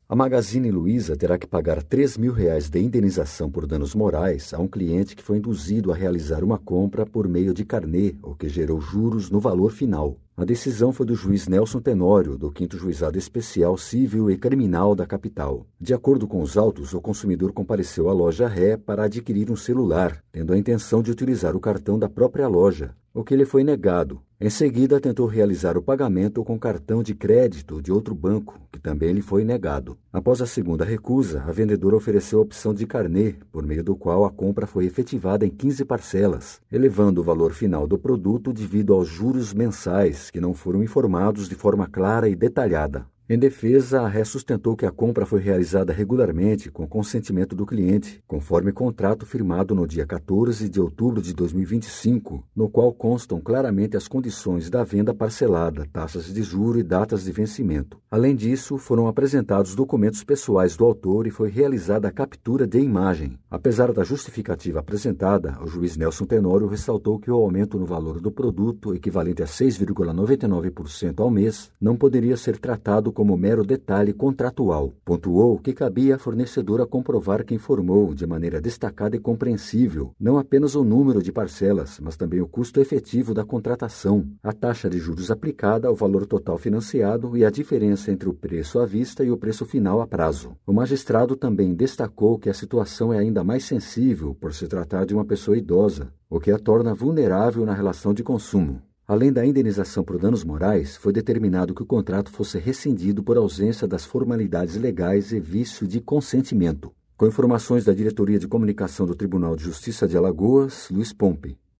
A Magazine Luiza terá que pagar R$ 3.000 de indenização por danos morais a um cliente que foi induzido a realizar uma compra por meio de carnê, o que gerou juros no valor final. A decisão foi do juiz Nelson Tenório, do 5º Juizado Especial Civil e Criminal da capital. De acordo com os autos, o consumidor compareceu à loja Ré para adquirir um celular, tendo a intenção de utilizar o cartão da própria loja, o que lhe foi negado. Em seguida, tentou realizar o pagamento com cartão de crédito de outro banco, que também lhe foi negado. Após a segunda recusa, a vendedora ofereceu a opção de carnê, por meio do qual a compra foi efetivada em 15 parcelas, elevando o valor final do produto devido aos juros mensais, que não foram informados de forma clara e detalhada. Em defesa, a Ré sustentou que a compra foi realizada regularmente com consentimento do cliente, conforme contrato firmado no dia 14 de outubro de 2025, no qual constam claramente as condições da venda parcelada, taxas de juro e datas de vencimento. Além disso, foram apresentados documentos pessoais do autor e foi realizada a captura de imagem. Apesar da justificativa apresentada, o juiz Nelson Tenório ressaltou que o aumento no valor do produto, equivalente a 6,99% ao mês, não poderia ser tratado como mero detalhe contratual. Pontuou que cabia à fornecedora comprovar que informou, de maneira destacada e compreensível, não apenas o número de parcelas, mas também o custo efetivo da contratação, a taxa de juros aplicada ao valor total financiado e a diferença entre o preço à vista e o preço final a prazo. O magistrado também destacou que a situação é ainda mais sensível por se tratar de uma pessoa idosa, o que a torna vulnerável na relação de consumo. Além da indenização por danos morais, foi determinado que o contrato fosse rescindido por ausência das formalidades legais e vício de consentimento. Com informações da Diretoria de Comunicação do Tribunal de Justiça de Alagoas, Luiz Pompe.